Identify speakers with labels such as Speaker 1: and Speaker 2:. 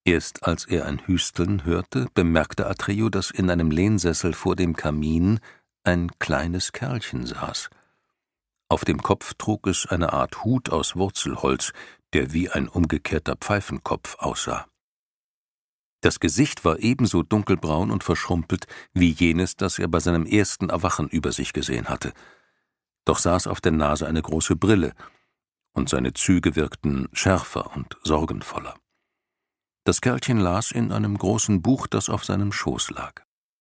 Speaker 1: Erst als er ein Hüsteln hörte, bemerkte Atreyu, dass in einem Lehnsessel vor dem Kamin ein kleines Kerlchen saß. Auf dem Kopf trug es eine Art Hut aus Wurzelholz, der wie ein umgekehrter Pfeifenkopf aussah. Das Gesicht war ebenso dunkelbraun und verschrumpelt wie jenes, das er bei seinem ersten Erwachen über sich gesehen hatte. Doch saß auf der Nase eine große Brille, und seine Züge wirkten schärfer und sorgenvoller. Das Kerlchen las in einem großen Buch, das auf seinem Schoß lag.